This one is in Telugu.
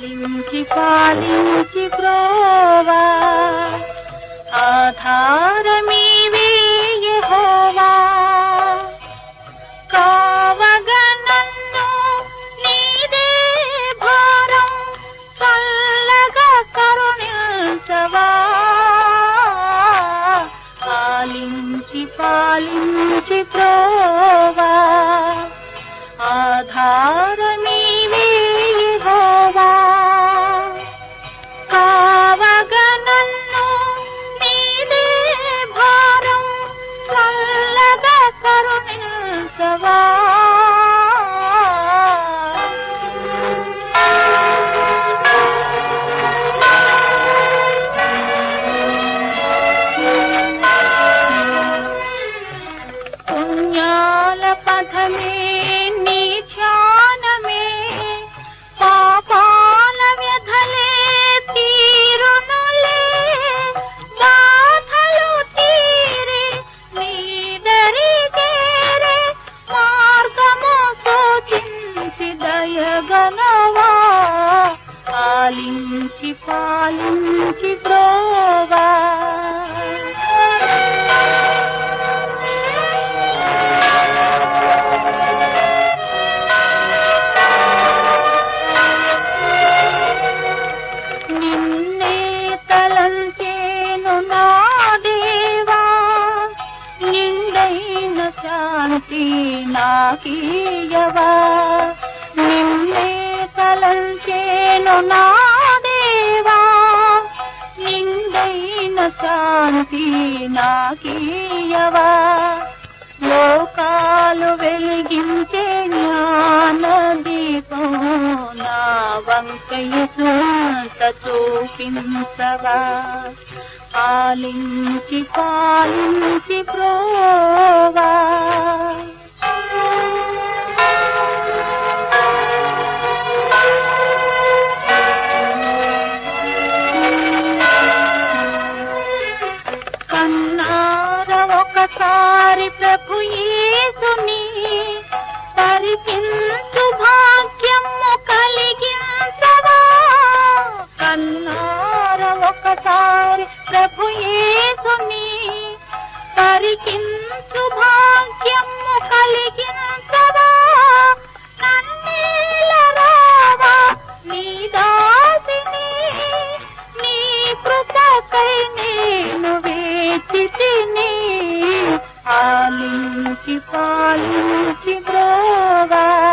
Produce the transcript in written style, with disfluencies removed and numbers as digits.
ఆలించి పాలించి బ్రోవా ఆధారమీవే యెహోవా కావగా నన్ను నీదే భారం చల్లగా కరుణించవా ఆలించి పాలించి బ్రోవా ఆధారమీవే యెహోవా కావగా నన్ను నీదే భారం చల్లగా కరుణించవా పుణ్యాల పథమే నీ ధ్యానమే పాపాల వ్యధలే తీరునులే బాధలు తీరి నీదరి చేరే మార్గము సూచించి దయగనవా ఆలించి పాలించి బ్రోవా నిన్నే తలంచేను నా దేవా నిండైన శాంతి నాకీయవా నిన్నే తలంచేను నా దేవా నిండైన శాంతి నాకీయవా లోకాలు వెలిగించే జ్ఞాన దీపం నా వంకయ్య సొంత చూపించవా ఆలించి పాలించి బ్రోవా కన్నార ఒకసారి ప్రభు యేసుని పరికించు భాగ్యము కలిగించవా కన్నార ఒకసారి ప్రభు యేసుని పరికించు భాగ్యము కలిగించవా నన్నేల రావా నీ దాసిని నీ కృపకై నేను వేచితిని ఆలించి పాలించి బ్రోవా